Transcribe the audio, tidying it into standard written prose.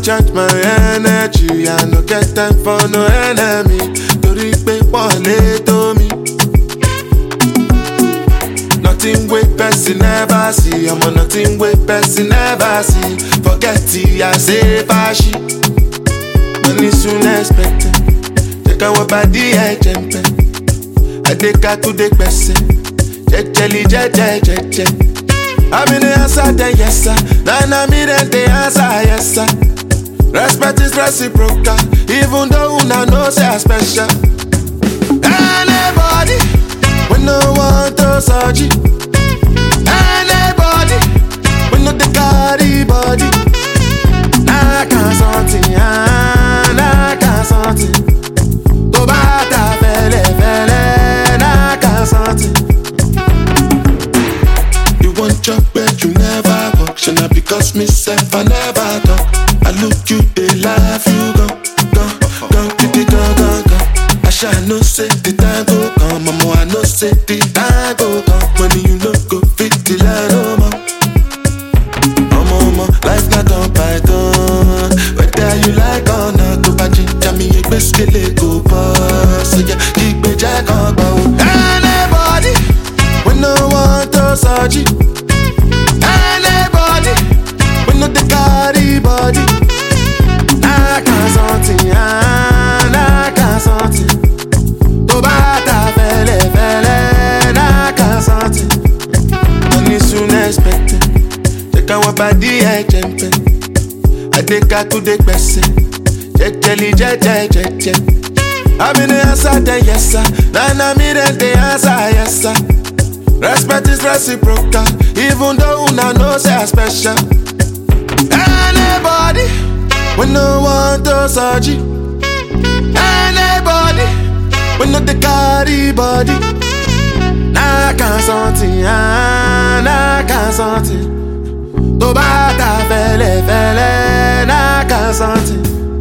recharge my energy. I no get time for no enemy. Torí pé wọlé tó mi. Nothing wey person never see. I'm on nothing wey person never see. Forget it, I say fashi. Money soon expected. Take our body, I jump. I take a to the person. Jejeli, jeje. I'm in the answer, then yes sir. Then I'm in the answer, yes sir. Respect is reciprocal, even though una know say I special. Anybody, we no want to search. Anybody, we no the carry body. I can't something, I can't something. To bata fele, I can't something. You want job where you never work, should not because myself I never talk. I look you, they laugh, you go. I shall no say the time go come, mama, I no say the time go come. When you no go fit the line, no more. Mama, life not on python. Whether you like or not, to buy ginger me a biscuit, go boss. So yeah, keep me jack on bow. Anybody, we no want to search it. Anybody, we no the carry body. I can't something, I can't something. To bata fele, I can't something. Money soon expected. Take our body, I jump. I take her to the person. Jejeli, jeje. I'm in the answer, then yes sir. Then I'm in the answer, yes sir. Respect is reciprocal, even though una know say I special. Anybody, we no want to search it. Anybody, we no the carry body. I can't something, I can't something. To bata fele, I can't something.